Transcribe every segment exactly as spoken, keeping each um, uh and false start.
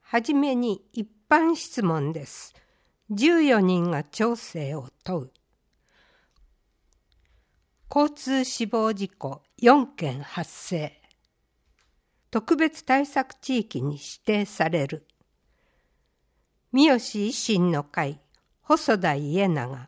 はじめに一般質問です。じゅうよにんが調整を問う。交通死亡事故よんけん発生。特別対策地域に指定される。三好維新の会、細田家長。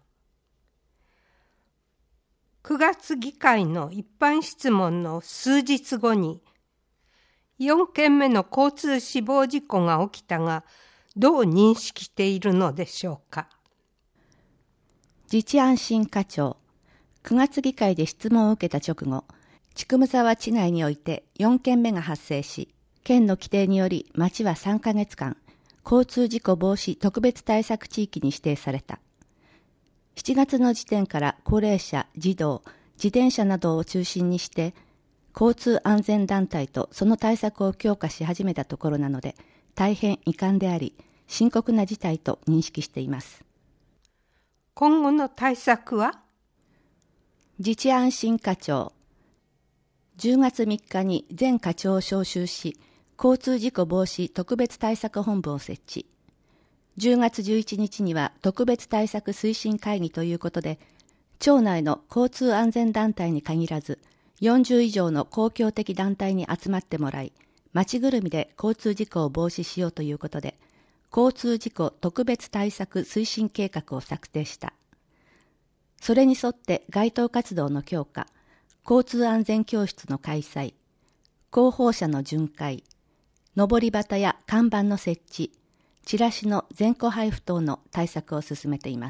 くがつ議会の一般質問の数日後に、よんけんめの交通死亡事故が起きたが、どう認識しているのでしょうか。 自治安心課長、くがつ議会で質問を受けた直後、千種沢地内においてよんけんめが発生し、県の規定により町はさんかげつかん、交通事故防止特別対策地域に指定された。しちがつの時点から高齢者、児童、自転車などを中心にして、交通安全団体とその対策を強化し始めたところなので、大変遺憾であり、深刻な事態と認識しています。 今後の対策は？ 自治安心課長、じゅうがつみっかに全課長を招集し、交通事故防止特別対策本部を設置。じゅうがつじゅういちにちには特別対策推進会議ということで、町内の交通安全団体に限らず、よんじゅういじょうの公共的団体に集まってもらい、町ぐるみで交通事故を防止しようということで、交通事故特別対策推進計画を策定した。それに沿って街頭活動の強化、交通安全教室の開催、広報車の巡回、上り旗や看板の設置、チラシの全個配布等の対策を進めています。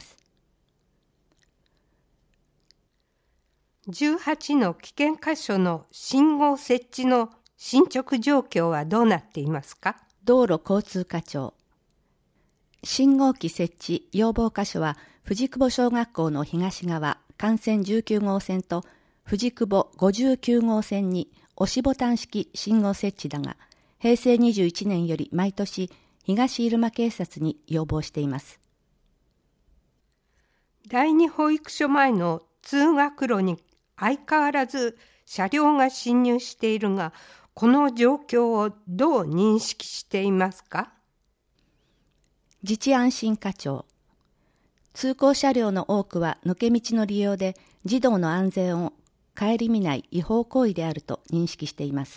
じゅうはちの危険箇所の信号設置の進捗状況はどうなっていますか？ 道路交通課長、信号機設置要望箇所は藤久保小学校の東側幹線じゅうきゅうごうせんと藤久保ごじゅうきゅうごうせんに押しボタン式信号設置だが、へいせいにじゅういちねんより毎年東入間警察に要望しています。 第二保育所前の通学路に相変わらず車両が進入しているが、この状況をどう認識していますか？ 自治安心課長、通行車両の多くは抜け道の利用で児童の安全を顧みない違法行為であると認識しています。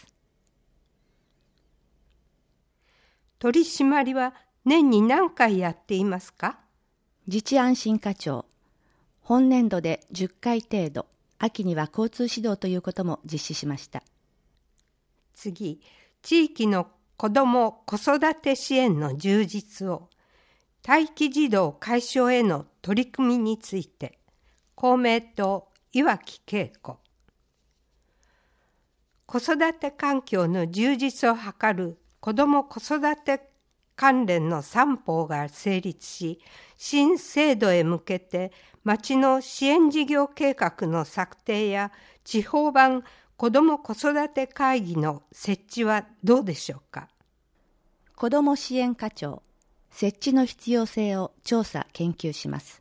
取り締まりは年に何回やっていますか？ 自治安心課長、本年度でじゅっかい程度、秋には交通指導ということも実施しました。 次、地域の子ども・子育て支援の充実を、待機児童解消への取り組みについて、公明党岩城恵子。子育て環境の充実を図る子ども・子育て関連の三法が成立し、新制度へ向けて町の支援事業計画の策定や地方版子ども子育て会議の設置はどうでしょうか。 子ども支援課長、設置の必要性を調査研究します。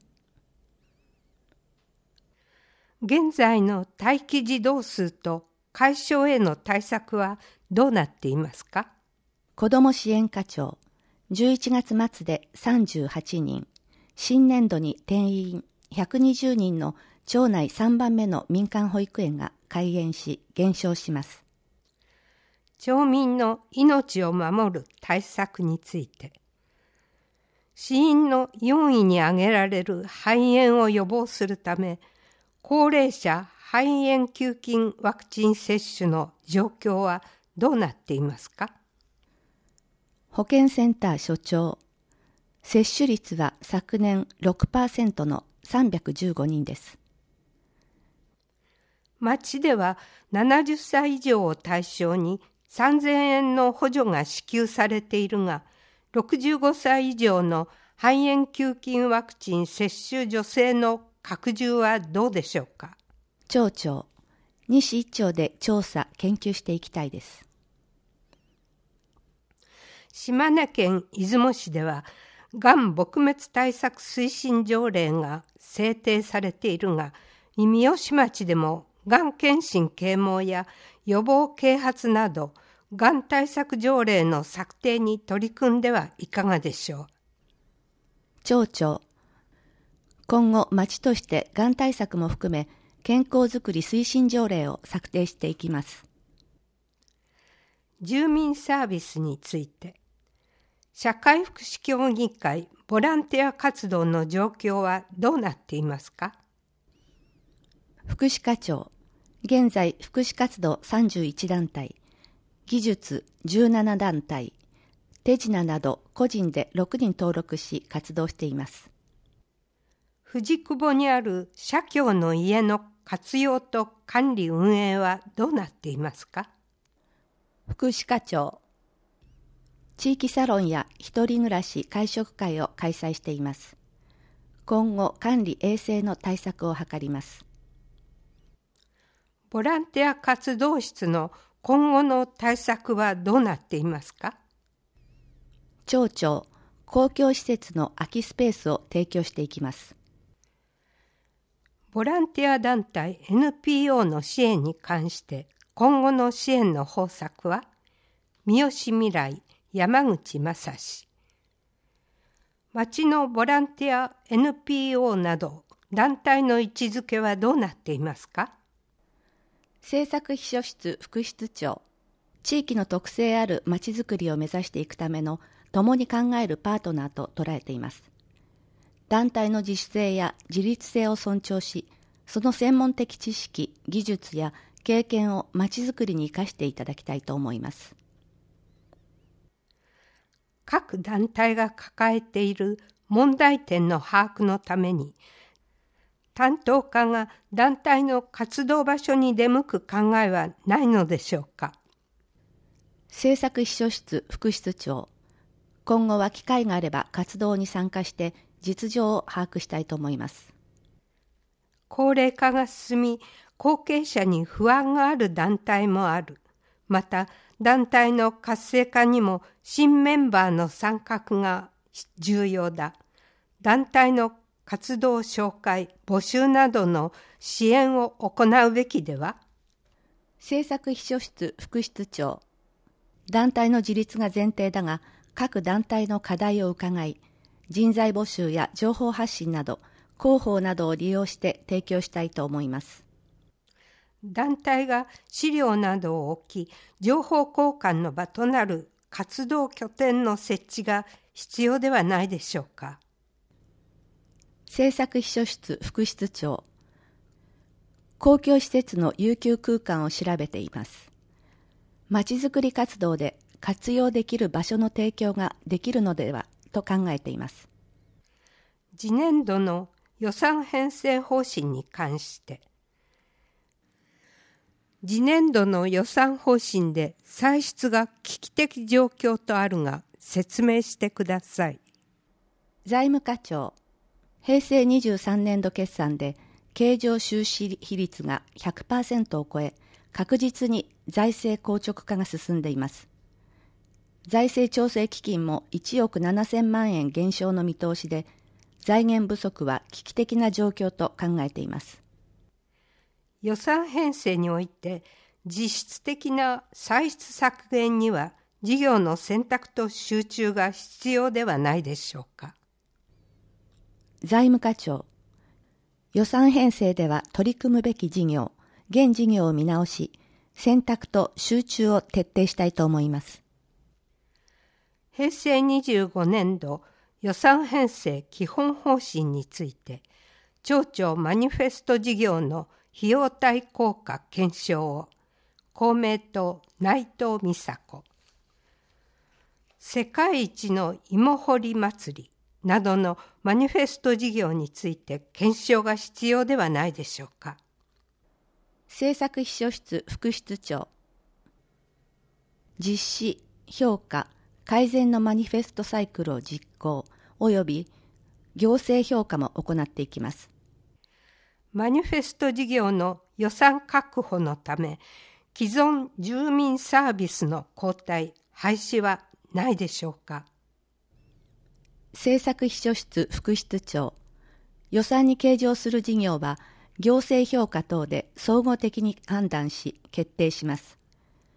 現在の待機児童数と解消への対策はどうなっていますか。 子ども支援課長、じゅういちがつまつでさんじゅうはちにん、新年度に定員ひゃくにじゅうにんの町内さんばんめの民間保育園が開園し減少します。 町民の命を守る対策について、死因のよんいに挙げられる肺炎を予防するため、高齢者肺炎球菌ワクチン接種の状況はどうなっていますか。 保健センター所長、接種率は昨年 ろくパーセント のさんびゃくじゅうごにんです。 町ではななじゅっさい以上を対象にさんぜんえんの補助が支給されているが、ろくじゅうごさい以上の肺炎球菌ワクチン接種助成の拡充はどうでしょうか。 町長、西一町で調査研究していきたいです。 島根県出雲市では、がん撲滅対策推進条例が制定されているが、三芳町でもがん検診啓蒙や予防啓発などがん対策条例の策定に取り組んではいかがでしょう。 町長、今後町としてがん対策も含め健康づくり推進条例を策定していきます。 住民サービスについて、社会福祉協議会ボランティア活動の状況はどうなっていますか。 福祉課長、現在福祉活動さんじゅういちだんたい、技術じゅうななだんたい、手品など個人でろくにん登録し活動しています。 藤久保にある社協の家の活用と管理運営はどうなっていますか。 福祉課長、地域サロンや一人暮らし会食会を開催しています。今後管理衛生の対策を図ります。 ボランティア活動室の今後の対策はどうなっていますか。 町長、公共施設の空きスペースを提供していきます。 ボランティア団体 エヌピーオー の支援に関して今後の支援の方策は、三好未来、山口正史。町のボランティア エヌピーオー など団体の位置づけはどうなっていますか。 政策秘書室副室長、地域の特性あるまちづくりを目指していくための共に考えるパートナーと捉えています。団体の自主性や自立性を尊重し、その専門的知識、技術や経験をまちづくりに生かしていただきたいと思います。 各団体が抱えている問題点の把握のために、担当課が団体の活動場所に出向く考えはないのでしょうか。 政策秘書室副室長、今後は機会があれば活動に参加して実情を把握したいと思います。 高齢化が進み、後継者に不安がある団体もある。また、団体の活性化にも新メンバーの参画が重要だ。団体の活動紹介、募集などの支援を行うべきでは。 政策秘書室副室長、団体の自立が前提だが、各団体の課題を伺い、人材募集や情報発信など、広報などを利用して提供したいと思います。 団体が資料などを置き、情報交換の場となる活動拠点の設置が必要ではないでしょうか。 政策秘書室副室長、公共施設の有給空間を調べています。まちづくり活動で活用できる場所の提供ができるのではと考えています。 次年度の予算編成方針に関して、次年度の予算方針で歳出が危機的状況とあるが説明してください。 財務課長、平成にじゅうさんねんど決算で経常収支比率が ひゃくパーセント を超え、確実に財政硬直化が進んでいます。財政調整基金もいちおくななせんまんえん減少の見通しで、財源不足は危機的な状況と考えています。 予算編成において実質的な歳出削減には事業の選択と集中が必要ではないでしょうか。 財務課長、予算編成では取り組むべき事業、現事業を見直し、選択と集中を徹底したいと思います。 平成にじゅうごねんど予算編成基本方針について、町長マニフェスト事業の費用対効果検証を公明党内藤美佐子、世界一の芋掘り祭りなどのマニフェスト事業について検証が必要ではないでしょうか。 政策秘書室副室長、実施、評価、改善のマニフェストサイクルを実行及び行政評価も行っていきます。 マニフェスト事業の予算確保のため、既存住民サービスの交代・廃止はないでしょうか。 政策秘書室副室長、予算に計上する事業は行政評価等で総合的に判断し決定します。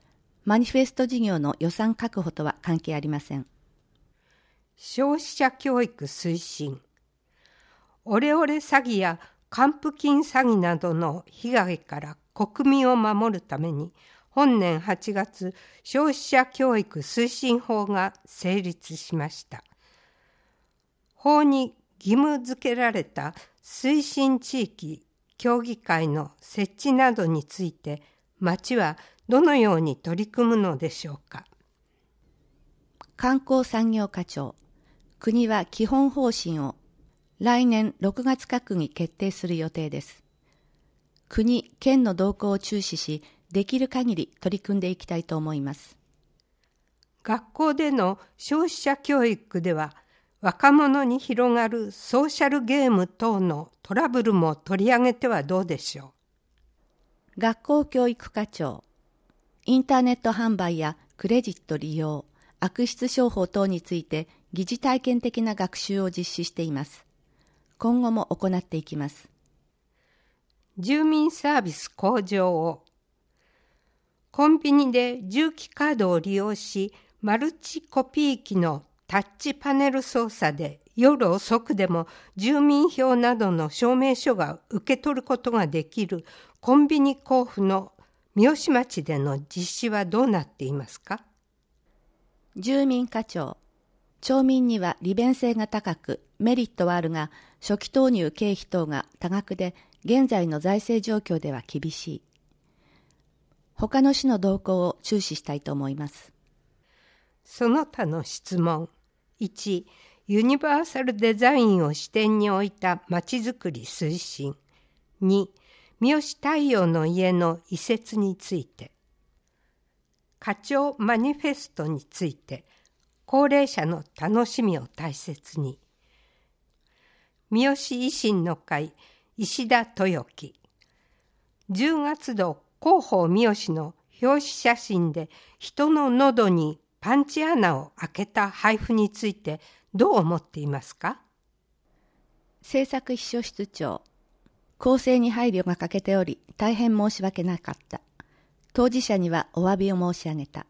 マニフェスト事業の予算確保とは関係ありません。 消費者教育推進。オレオレ詐欺や還付金詐欺などの被害から国民を守るために、本年はちがつ、消費者教育推進法が成立しました。法に義務付けられた推進地域協議会の設置などについて、町はどのように取り組むのでしょうか。 観光産業課長、国は基本方針を来年ろくがつ閣議決定する予定です。国、県の動向を注視し、できる限り取り組んでいきたいと思います。 学校での消費者教育では、若者に広がるソーシャルゲーム等のトラブルも取り上げてはどうでしょう。学校教育課長、インターネット販売やクレジット利用、悪質商法等について疑似体験的な学習を実施しています。今後も行っていきます。 住民サービス向上を。コンビニで重機カードを利用し、マルチコピー機のタッチパネル操作で夜遅くでも住民票などの証明書が受け取ることができるコンビニ交付の三好町での実施はどうなっていますか。 住民課長、町民には利便性が高くメリットはあるが、初期投入経費等が多額で現在の財政状況では厳しい。他の市の動向を注視したいと思います。 その他の質問。いち、ユニバーサルデザインを視点に置いたまちづくり推進。に、三好太陽の家の移設について。課長マニフェストについて、高齢者の楽しみを大切に。三好維新の会、石田豊樹。じゅうがつ度広報三好の表紙写真で人の喉にパンチ穴を開けた配布についてどう思っていますか。 政策秘書室長、公正に配慮が欠けており大変申し訳なかった。当事者にはお詫びを申し上げた。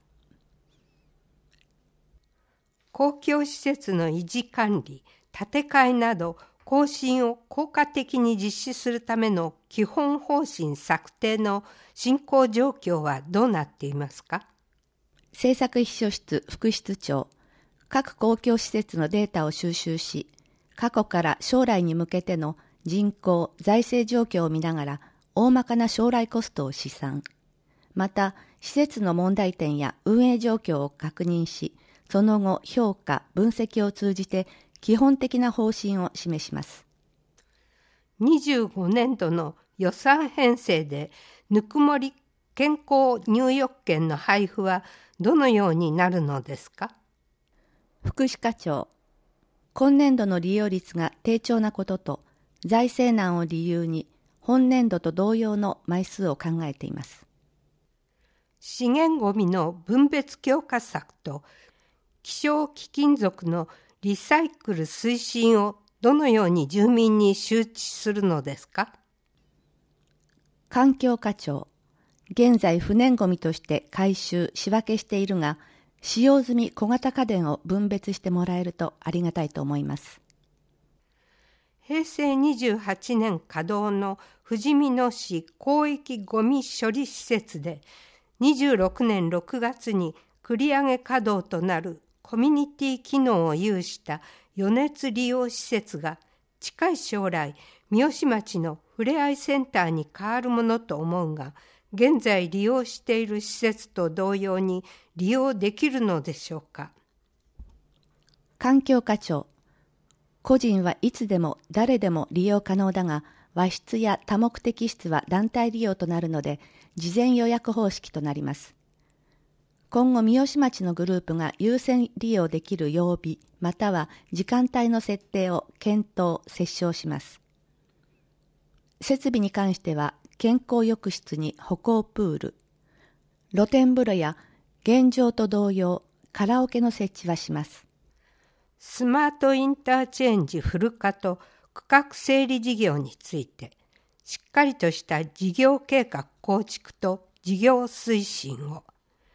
公共施設の維持管理、建て替えなど更新を効果的に実施するための基本方針策定の進行状況はどうなっていますか。 政策秘書室副室長、各公共施設のデータを収集し、過去から将来に向けての人口・財政状況を見ながら大まかな将来コストを試算。また、施設の問題点や運営状況を確認し、その後評価・分析を通じて基本的な方針を示します。 にじゅうごねんどの予算編成でぬくもり健康入浴券の配布はどのようになるのですか。 福祉課長、今年度の利用率が低調なことと財政難を理由に本年度と同様の枚数を考えています。 資源ごみの分別強化策と希少貴金属のリサイクル推進をどのように住民に周知するのですか。 環境課長、現在不燃ごみとして回収・仕分けしているが、使用済み小型家電を分別してもらえるとありがたいと思います。 平成にじゅうはちねん稼働のふじみ野市広域ごみ処理施設で、にじゅうろくねんろくがつに繰り上げ稼働となるコミュニティ機能を有した余熱利用施設が近い将来三好町のふれあいセンターに変わるものと思うが、現在利用している施設と同様に利用できるのでしょうか。 環境課長、個人はいつでも誰でも利用可能だが、和室や多目的室は団体利用となるので事前予約方式となります。今後三好町のグループが優先利用できる曜日または時間帯の設定を検討・折衝します。設備に関しては健康浴室に歩行プール、露天風呂や現状と同様カラオケの設置はします。 スマートインターチェンジフル化と区画整理事業について、しっかりとした事業計画構築と事業推進を。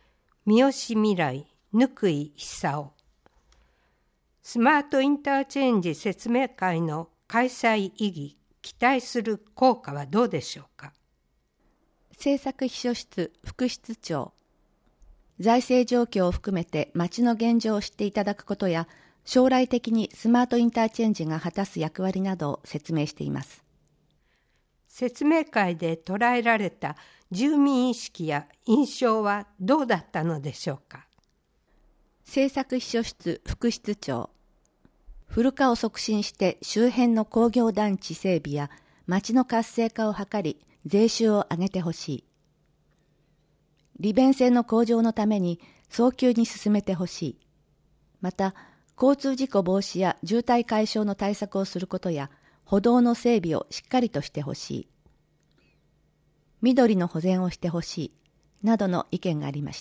三好未来、貫井久夫。スマートインターチェンジ説明会の開催意義、期待する効果はどうでしょうか。 政策秘書室副室長、財政状況を含めて町の現状を知っていただくことや、将来的にスマートインターチェンジが果たす役割などを説明しています。 説明会で捉えられた住民意識や印象はどうだったのでしょうか。 政策秘書室副室長、古化を促進して周辺の工業団地整備や町の活性化を図り、税収を上げてほしい。利便性の向上のために早急に進めてほしい。また、交通事故防止や渋滞解消の対策をすることや、歩道の整備をしっかりとしてほしい。緑の保全をしてほしい。などの意見がありました。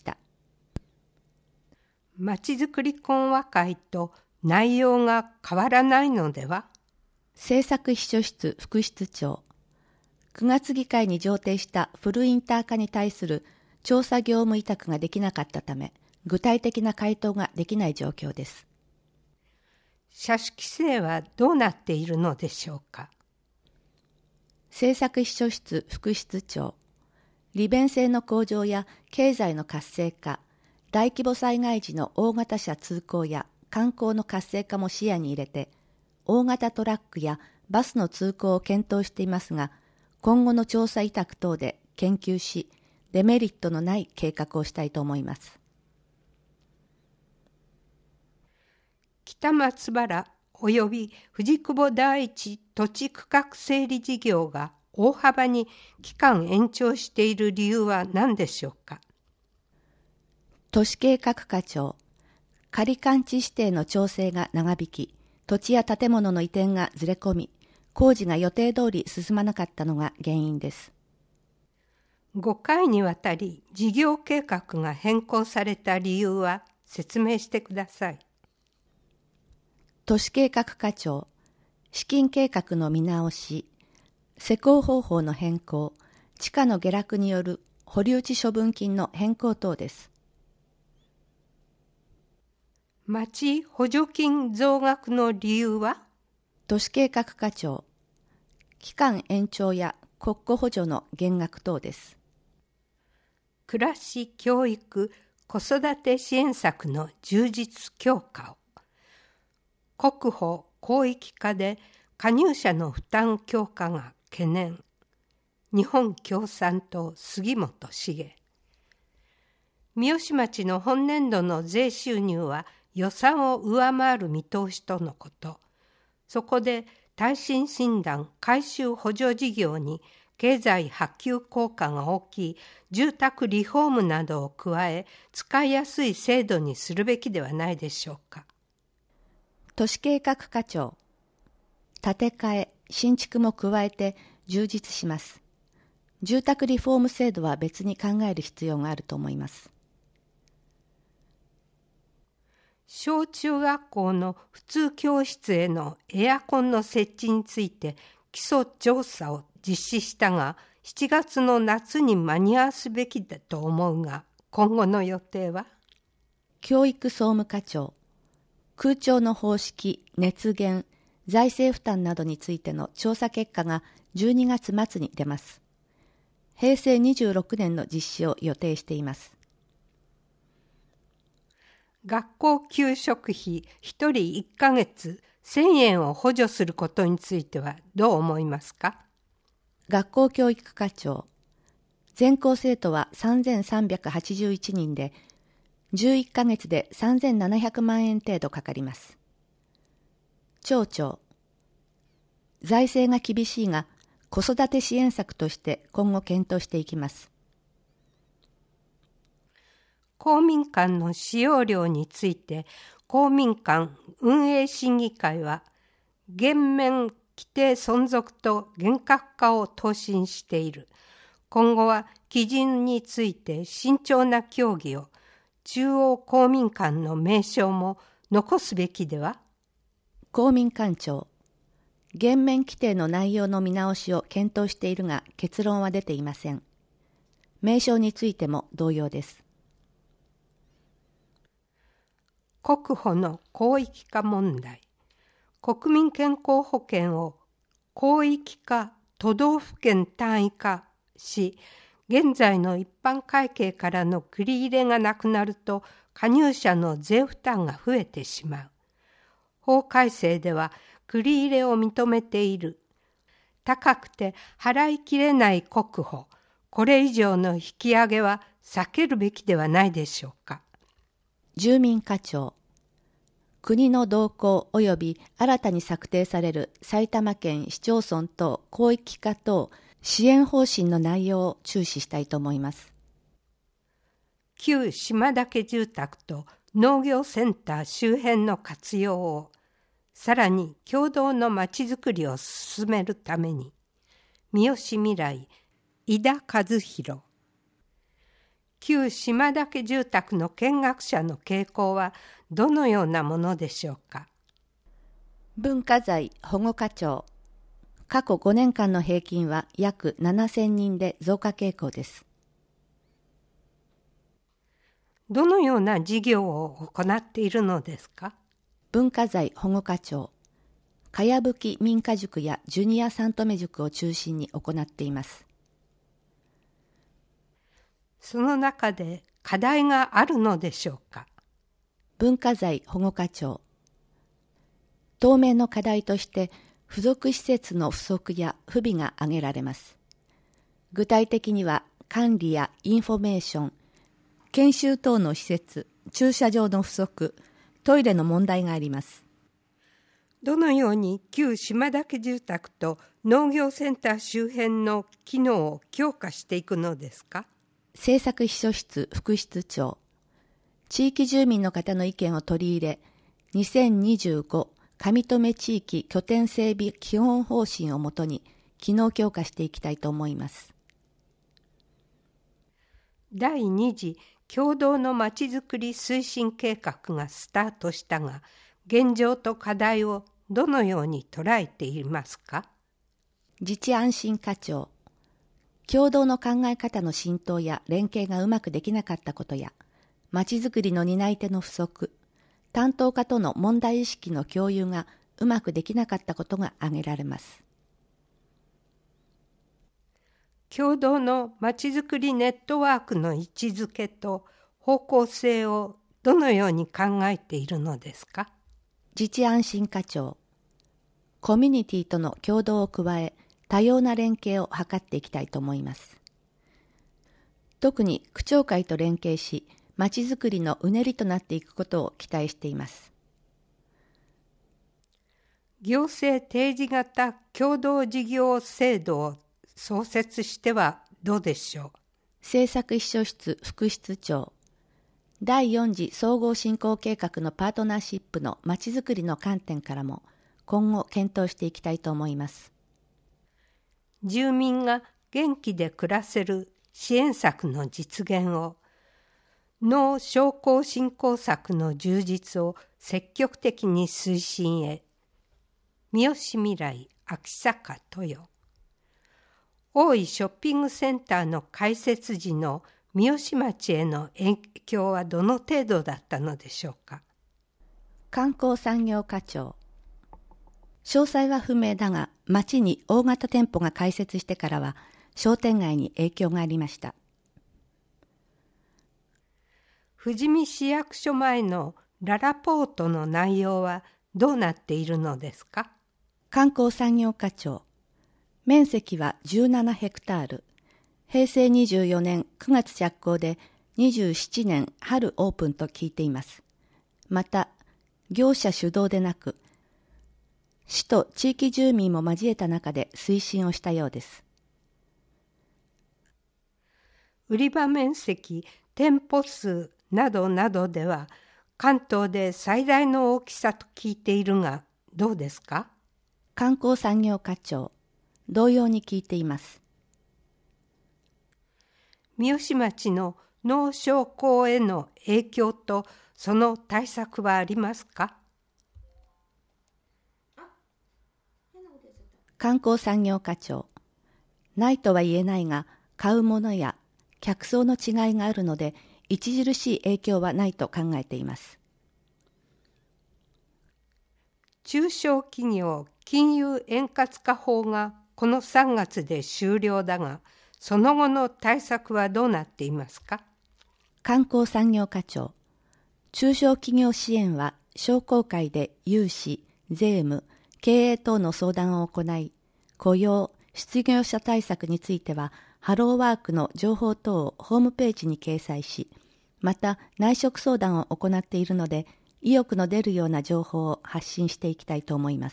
まちづくり懇話会と内容が変わらないのでは。 政策秘書室副室長、くがつ議会に上呈したフルインター化に対する調査業務委託ができなかったため、具体的な回答ができない状況です。 車種規制はどうなっているのでしょうか。 政策秘書室副室長、利便性の向上や経済の活性化、大規模災害時の大型車通行や観光の活性化も視野に入れて、大型トラックやバスの通行を検討していますが、今後の調査委託等で研究し、デメリットのない計画をしたいと思います。 北松原および藤久保第一土地区画整理事業が大幅に期間延長している理由は何でしょうか。 都市計画課長、仮管地指定の調整が長引き、土地や建物の移転がずれ込み、工事が予定通り進まなかったのが原因です。 ごかいにわたり事業計画が変更された理由は説明してください。 都市計画課長、資金計画の見直し、施工方法の変更、地価の下落による保留地処分金の変更等です。 町補助金増額の理由は。 都市計画課長、期間延長や国庫補助の減額等です。 暮らし教育子育て支援策の充実強化を。国保広域化で加入者の負担強化が懸念。日本共産党杉本茂。三好町の本年度の税収入は予算を上回る見通しとのこと。そこで耐震診断改修補助事業に経済波及効果が大きい住宅リフォームなどを加え、使いやすい制度にするべきではないでしょうか。 都市計画課長、建て替え、新築も加えて充実します。住宅リフォーム制度は別に考える必要があると思います。 小中学校の普通教室へのエアコンの設置について基礎調査を実施したが、しちがつの夏に間に合わすべきだと思うが、今後の予定は。 教育総務課長、空調の方式、熱源、財政負担などについての調査結果がじゅうにがつ末に出ます。へいせいにじゅうろくねんの実施を予定しています。 学校給食費ひとりいっかげつせんえんを補助することについてはどう思いますか。 学校教育課長、全校生徒はさんぜんさんびゃくはちじゅういちにんで、じゅういっかげつでさんぜんななひゃくまんえん程度かかります。町長、財政が厳しいが、子育て支援策として今後検討していきます。 公民館の使用料について、公民館運営審議会は、減免規定存続と厳格化を答申している。今後は基準について慎重な協議を、中央公民館の名称も残すべきでは。 公民館長、減免規定の内容の見直しを検討しているが結論は出ていません。名称についても同様です。 国保の広域化問題。国民健康保険を広域化、都道府県単位化し、現在の一般会計からの繰り入れがなくなると、加入者の税負担が増えてしまう。法改正では繰り入れを認めている。高くて払いきれない国保、これ以上の引き上げは避けるべきではないでしょうか。 住民課長、国の動向及び新たに策定される埼玉県市町村等広域化等支援方針の内容を注視したいと思います。 旧島岳住宅と農業センター周辺の活用を、さらに共同のまちづくりを進めるために、三好未来、井田和弘。旧島岳住宅の見学者の傾向はどのようなものでしょうか。 文化財保護課長、過去ごねんかんの平均は約ななせんにんで増加傾向です。 どのような事業を行っているのですか。 文化財保護課長、かやぶき民家塾やジュニア三留塾を中心に行っています。 その中で課題があるのでしょうか。 文化財保護課長、当面の課題として付属施設の不足や不備が挙げられます。具体的には管理やインフォメーション、研修等の施設、駐車場の不足、トイレの問題があります。 どのように旧島岳住宅と農業センター周辺の機能を強化していくのですか。 政策秘書室副室長、地域住民の方の意見を取り入れ、にせんにじゅうご上富地域拠点整備基本方針をもとに機能強化していきたいと思います。 だいに次共同のまちづくり推進計画がスタートしたが、現状と課題をどのように捉えていますか。 自治安心課長、共同の考え方の浸透や連携がうまくできなかったことや、まちづくりの担い手の不足、担当課との問題意識の共有がうまくできなかったことが挙げられます。 共同のまちづくりネットワークの位置づけと方向性をどのように考えているのですか。 自治安心課長、コミュニティとの協働を加え、多様な連携を図っていきたいと思います。特に区長会と連携し、まちづくりのうねりとなっていくことを期待しています。 行政提示型共同事業制度を創設してはどうでしょう。 政策秘書室副室長、だいよん次総合振興計画のパートナーシップのまちづくりの観点からも今後検討していきたいと思います。 住民が元気で暮らせる支援策の実現を、農商工振興策の充実を積極的に推進へ。三好未来秋坂豊。大井ショッピングセンターの開設時の三好町への影響はどの程度だったのでしょうか。 観光産業課長、詳細は不明だが、町に大型店舗が開設してからは商店街に影響がありました。 富士見市役所前のララポートの内容はどうなっているのですか。 観光産業課長、面積はじゅうななヘクタール、平成にじゅうよねんくがつ着工でにじゅうななねん春オープンと聞いています。また、業者主導でなく、市と地域住民も交えた中で推進をしたようです。 売り場面積、店舗数などなどでは関東で最大の大きさと聞いているがどうですか。 観光産業課長、同様に聞いています。 三好町の農商工への影響とその対策はありますか。 観光産業課長、ないとは言えないが、買うものや客層の違いがあるので、著しい影響はないと考えています。 中小企業金融円滑化法がこのさんがつで終了だが、その後の対策はどうなっていますか？ 観光産業課長、中小企業支援は商工会で融資、税務、経営等の相談を行い、雇用、失業者対策についてはハローワークの情報等をホームページに掲載し、また内職相談を行っているので、意欲の出るような情報を発信していきたいと思います。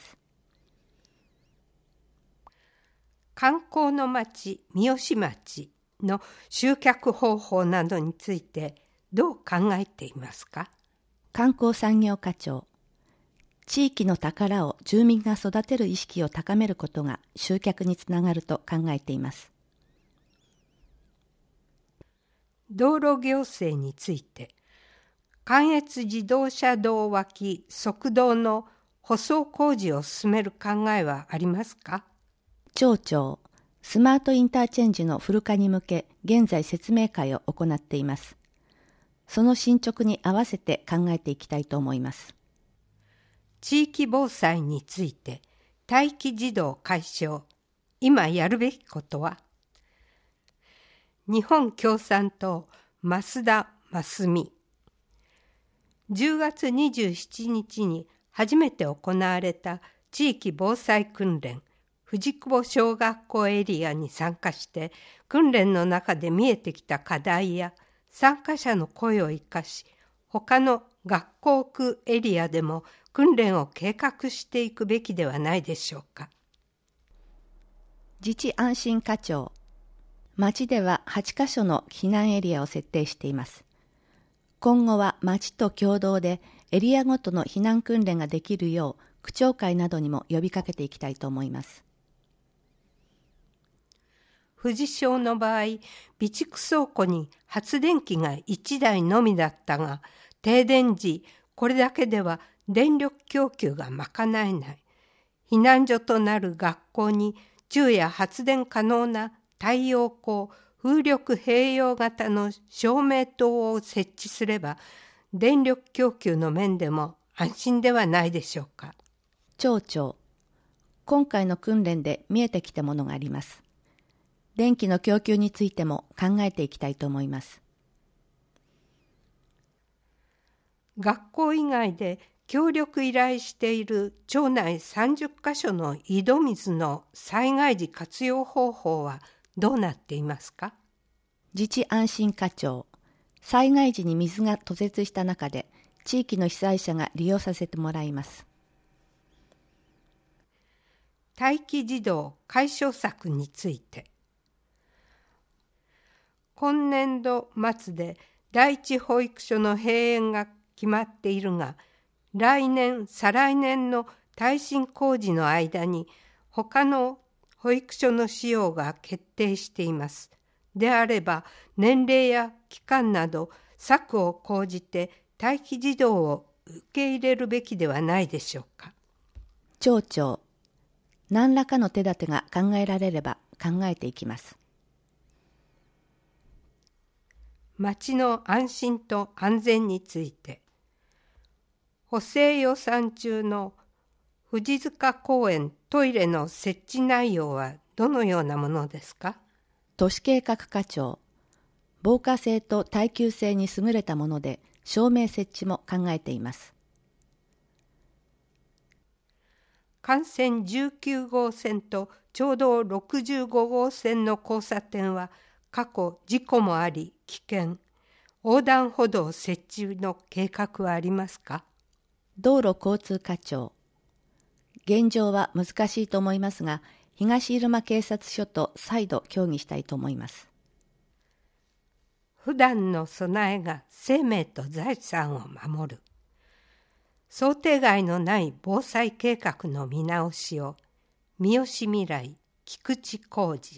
観光の町、三芳町の集客方法などについてどう考えていますか？ 観光産業課長、地域の宝を住民が育てる意識を高めることが集客につながると考えています。 道路行政について、関越自動車道脇側道の舗装工事を進める考えはありますか？ 町長、スマートインターチェンジのフル化に向け、現在説明会を行っています。その進捗に合わせて考えていきたいと思います。 地域防災について、待機児童解消、今やるべきことは？日本共産党、増田真澄。じゅうがつにじゅうしちにちに初めて行われた地域防災訓練、藤久保小学校エリアに参加して、訓練の中で見えてきた課題や参加者の声を生かし、他の学校区エリアでも訓練を計画していくべきではないでしょうか。 自治安心課長、町でははちかしょの避難エリアを設定しています。今後は町と共同でエリアごとの避難訓練ができるよう区長会などにも呼びかけていきたいと思います。 富士町の場合、備蓄倉庫に発電機がいちだいのみだったが、停電時これだけでは電力供給が賄えない。避難所となる学校に昼夜発電可能な太陽光、風力併用型の照明灯を設置すれば、電力供給の面でも安心ではないでしょうか。 町長、今回の訓練で見えてきたものがあります。電気の供給についても考えていきたいと思います。 学校以外で協力依頼している町内さんじゅっかしょの井戸水の災害時活用方法はどうなっていますか？ 自治安心課長、災害時に水が途絶した中で地域の被災者が利用させてもらいます。 待機児童解消策について、今年度末で第一保育所の閉園が決まっているが、来年、再来年の耐震工事の間に他の保育所の使用が決定しています。であれば、年齢や期間など策を講じて待機児童を受け入れるべきではないでしょうか。 町長、何らかの手立てが考えられれば考えていきます。 町の安心と安全について、補正予算中の富士塚公園トイレの設置内容はどのようなものですか？ 都市計画課長、防火性と耐久性に優れたもので照明設置も考えています。 幹線じゅうきゅうごうせんと町道ろくじゅうごごうせんの交差点は過去事故もあり危険。横断歩道設置の計画はありますか？ 道路交通課長、現状は難しいと思いますが、東入間警察署と再度協議したいと思います。 普段の備えが生命と財産を守る。想定外のない防災計画の見直しを、三好未来、菊池浩二。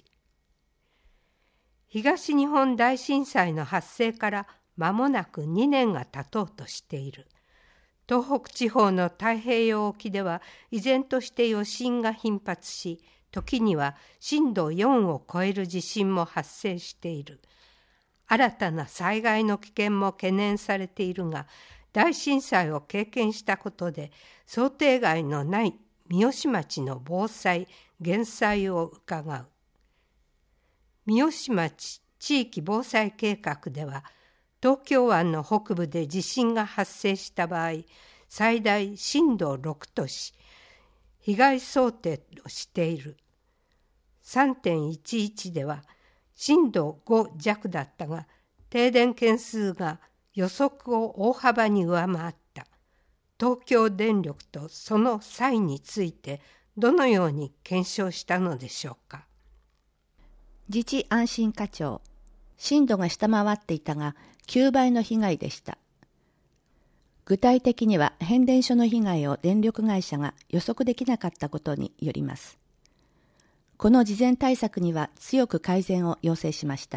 東日本大震災の発生から間もなくにねんが経とうとしている。東北地方の太平洋沖では依然として余震が頻発し、時には震度よんを超える地震も発生している。新たな災害の危険も懸念されているが、 大震災を経験したことで想定外のない三芳町の防災・減災を伺う。三芳町地域防災計画では、東京湾の北部で地震が発生した場合、最大震度ろくとし、被害想定としている。さんてんいちいち では震度ご弱だったが、停電件数が予測を大幅に上回った。東京電力とその際についてどのように検証したのでしょうか。 自治安心課長、震度が下回っていたがきゅうばいの被害でした。具体的には変電所の被害を電力会社が予測できなかったことによります。この事前対策には強く改善を要請しました。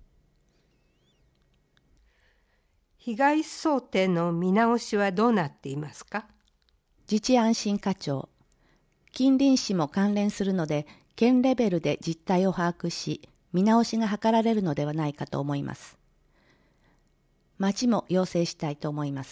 被害想定の見直しはどうなっていますか。 自治安心課長、近隣市も関連するので、県レベルで実態を把握し、見直しが図られるのではないかと思います。町も要請したいと思います。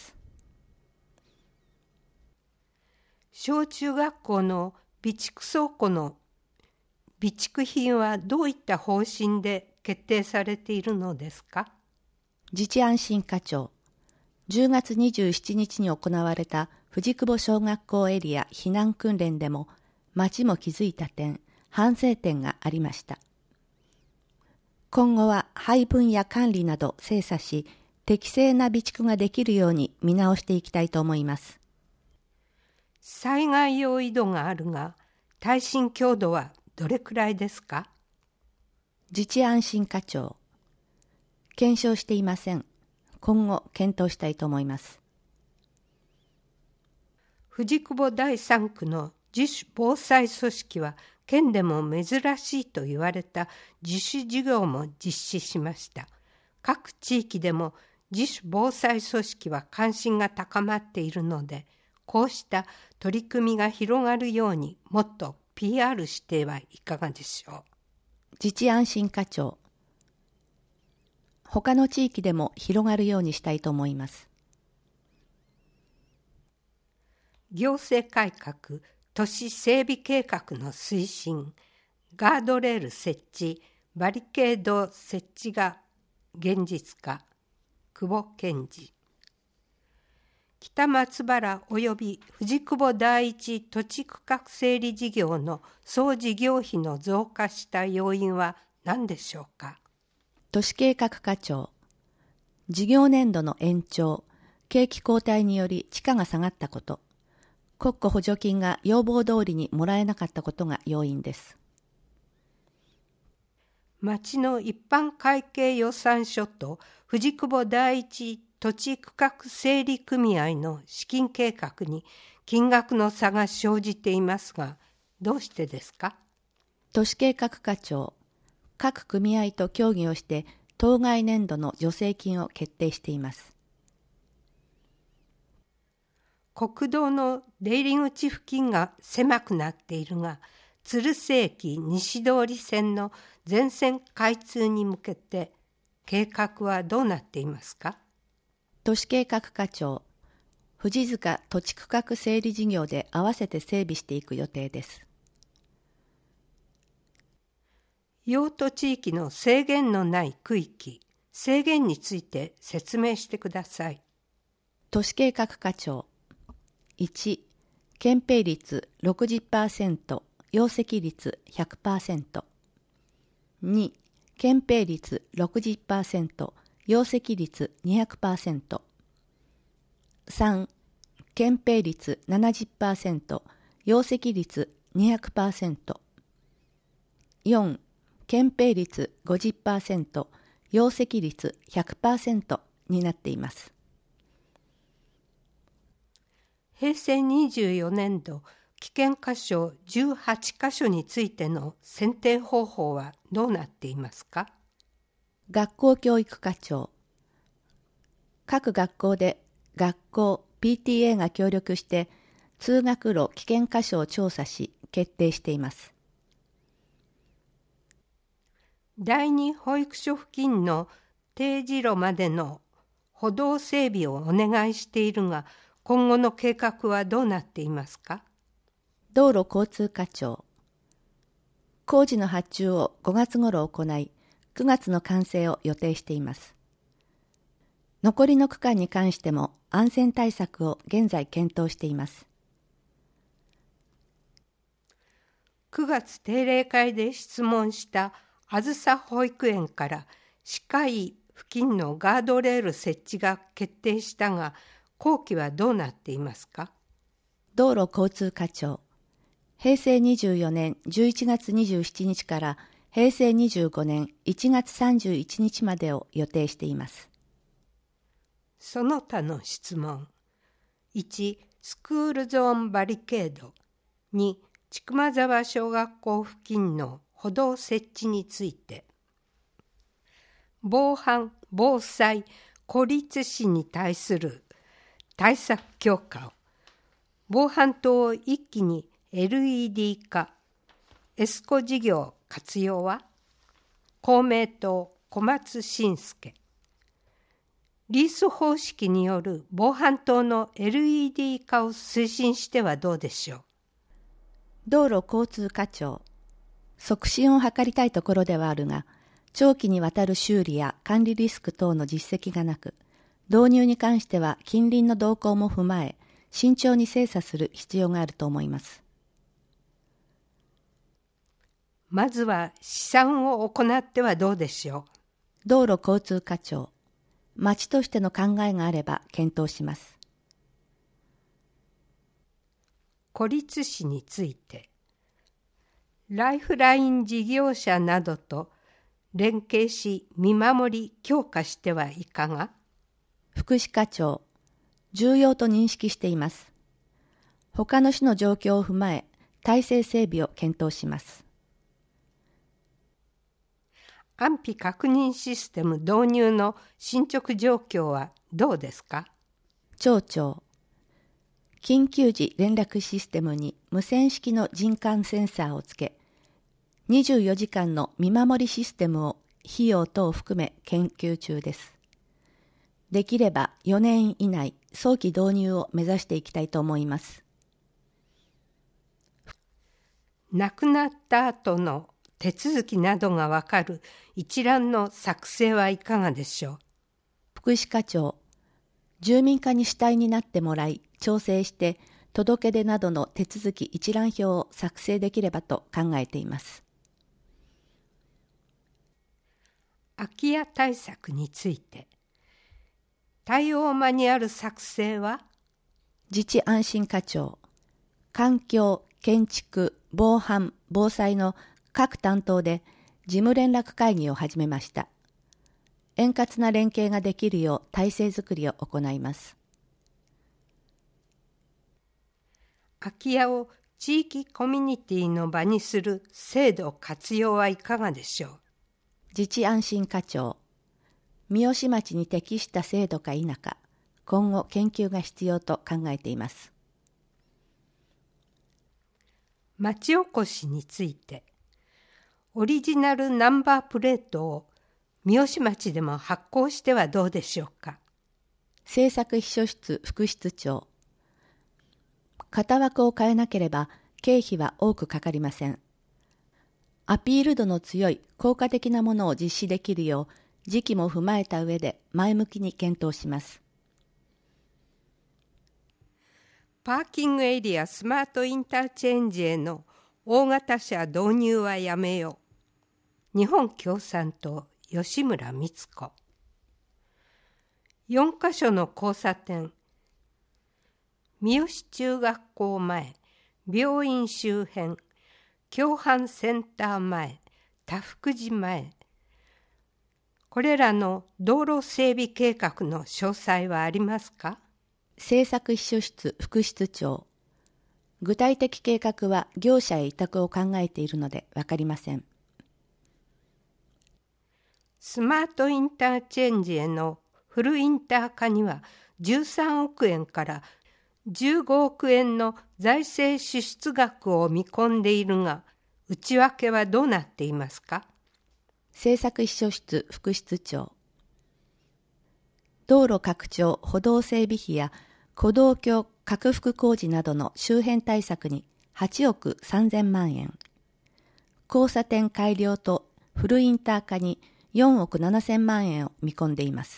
小中学校の備蓄倉庫の備蓄品はどういった方針で決定されているのですか。 自治安心課長、じゅうがつにじゅうしちにちに行われた藤久保小学校エリア避難訓練でも、町も気づいた点、反省点がありました。今後は配分や管理など精査し、適正な備蓄ができるように見直していきたいと思います。 災害用井戸があるが、耐震強度はどれくらいですか。 自治安心課長、検証していません。今後検討したいと思います。 藤久保だいさんくの自主防災組織は、県でも珍しいと言われた自主授業も実施しました。各地域でも自主防災組織は関心が高まっているので、こうした取り組みが広がるようにもっと ピーアール してはいかがでしょう。 自治安心課長、他の地域でも広がるようにしたいと思います。 行政改革、都市整備計画の推進、ガードレール設置、バリケード設置が現実化。久保健二。北松原及び藤久保第一土地区画整理事業の総事業費の増加した要因は何でしょうか。 都市計画課長、事業年度の延長、景気後退により地価が下がったこと、国庫補助金が要望通りにもらえなかったことが要因です。 町の一般会計予算書と藤久保第一土地区画整理組合の資金計画に金額の差が生じていますが、どうしてですか。 都市計画課長、各組合と協議をして当該年度の助成金を決定しています。 国道の出入り口付近が狭くなっているが、鶴瀬駅西通り線の全線開通に向けて計画はどうなっていますか。 都市計画課長、藤塚土地区画整理事業で合わせて整備していく予定です。 用途地域の制限のない区域、制限について説明してください。 都市計画課長、いち、建蔽率 ろくじゅっパーセント、容積率 ひゃくパーセント。に、建蔽率 ろくじゅっパーセント、容積率 にひゃくパーセント。さん、建蔽率 ななじゅっパーセント、容積率 にひゃくパーセント。よん、建蔽率 ごじゅっパーセント、容積率 ひゃくパーセント になっています。 へいせいにじゅうよねんど、危険箇所じゅうはちかしょについての選定方法はどうなっていますか。 学校教育課長、各学校で学校 ピーティーエー が協力して通学路危険箇所を調査し決定しています。 第二保育所付近の定時路までの歩道整備をお願いしているが、今後の計画はどうなっていますか？ 道路交通課長。工事の発注をごがつ頃行い、くがつの完成を予定しています。残りの区間に関しても安全対策を現在検討しています。 くがつ定例会で質問したあずさ保育園から歯科医付近のガードレール設置が決定したが、工期はどうなっていますか？ 道路交通課長。へいせいにじゅうよねんじゅういちがつにじゅうしちにちからへいせいにじゅうごねんいちがつさんじゅういちにちまでを予定しています。 その他の質問。いち、スクールゾーンバリケード。に、千曲沢小学校付近の歩道設置について。防犯・防災・孤立死に対する対策強化を。防犯灯を一気に エルイーディー 化。エスコ事業活用は？公明党小松伸介。リース方式による防犯灯の エルイーディー 化を推進してはどうでしょう？ 道路交通課長。促進を図りたいところではあるが、長期にわたる修理や管理リスク等の実績がなく、導入に関しては近隣の動向も踏まえ、慎重に精査する必要があると思います。 まずは試算を行ってはどうでしょう？ 道路交通課長。町としての考えがあれば検討します。 孤立死について、ライフライン事業者などと連携し見守り強化してはいかが？ 福祉課長。重要と認識しています。他の市の状況を踏まえ、体制整備を検討します。 安否確認システム導入の進捗状況はどうですか？ 町長。緊急時連絡システムに無線式の人感センサーをつけ、にじゅうよじかんの見守りシステムを費用等を含め研究中です。できればよねん以内、早期導入を目指していきたいと思います。 亡くなった後の手続きなどがわかる一覧の作成はいかがでしょう？ 福祉課長。住民課に主体になってもらい、調整して届け出などの手続き一覧表を作成できればと考えています。 空き家対策について、対応マニュアル作成は？ 自治安心課長。環境、建築、防犯、防災の各担当で事務連絡会議を始めました。円滑な連携ができるよう体制づくりを行います。 空き家を地域コミュニティの場にする制度活用はいかがでしょう？ 自治安心課長。三好町に適した制度か否か、今後研究が必要と考えています。 町おこしについて、オリジナルナンバープレートを三好町でも発行してはどうでしょうか？ 政策秘書室副室長。型枠を変えなければ経費は多くかかりません。アピール度の強い効果的なものを実施できるよう時期も踏まえた上で前向きに検討します。 パーキングエリアスマートインターチェンジへの大型車導入はやめよう。日本共産党吉村光子。よんカ所の交差点、三好中学校前、病院周辺、共販センター前、田福寺前。これらの道路整備計画の詳細はありますか？ 政策秘書室副室長。具体的計画は業者へ委託を考えているので分かりません。 スマートインターチェンジへのフルインター化にはじゅうさんおくえんからじゅうごおくえんの財政支出額を見込んでいるが、内訳はどうなっていますか？ 政策秘書室副室長。道道路拡張歩道整備費や歩道橋拡幅工事などの周辺対策にはちおくさんぜんまんえん、交差点改良とフルインター化によんおくななせんまんえんを見込んでいます。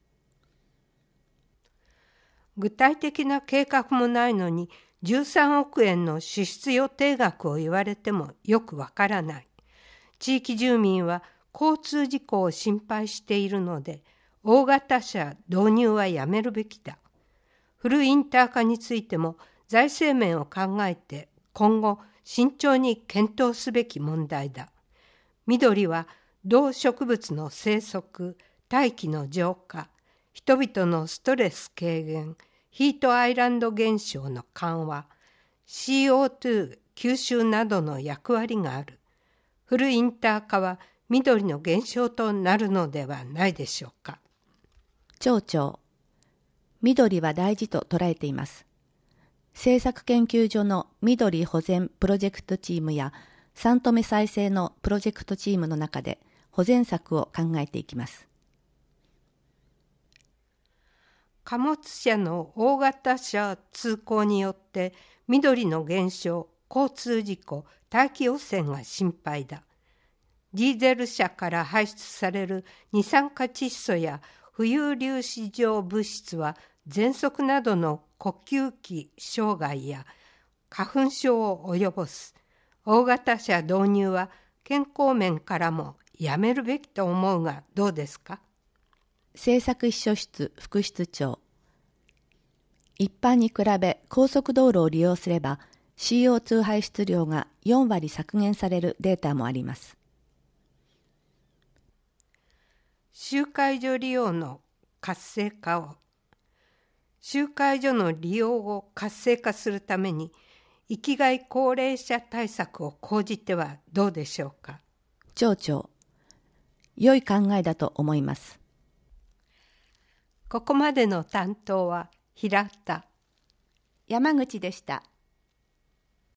具体的な計画もないのにじゅうさんおくえんの支出予定額を言われてもよくわからない。地域住民は交通事故を心配しているので、大型車導入はやめるべきだ。フルインター化についても財政面を考えて今後慎重に検討すべき問題だ。緑は動植物の生息、大気の浄化、人々のストレス軽減、ヒートアイランド現象の緩和、シーオーツー 吸収などの役割がある。フルインター化は緑の減少となるのではないでしょうか。 町長、緑は大事と捉えています。政策研究所の緑保全プロジェクトチームや三富再生のプロジェクトチームの中で保全策を考えていきます。 貨物車の大型車通行によって緑の減少、交通事故、大気汚染が心配だ。ディーゼル車から排出される二酸化窒素や浮遊粒子状物質は喘息などの呼吸器障害や花粉症を及ぼす。大型車導入は健康面からもやめるべきと思うがどうですか。 政策秘書室副室長、一般に比べ高速道路を利用すれば シーオーツー 排出量がよんわり削減されるデータもあります。 集会所利用の活性化を集会所の利用を活性化するために生きがい高齢者対策を講じてはどうでしょうか。 町長、良い考えだと思います。 ここまでの担当は平田、 山口でした。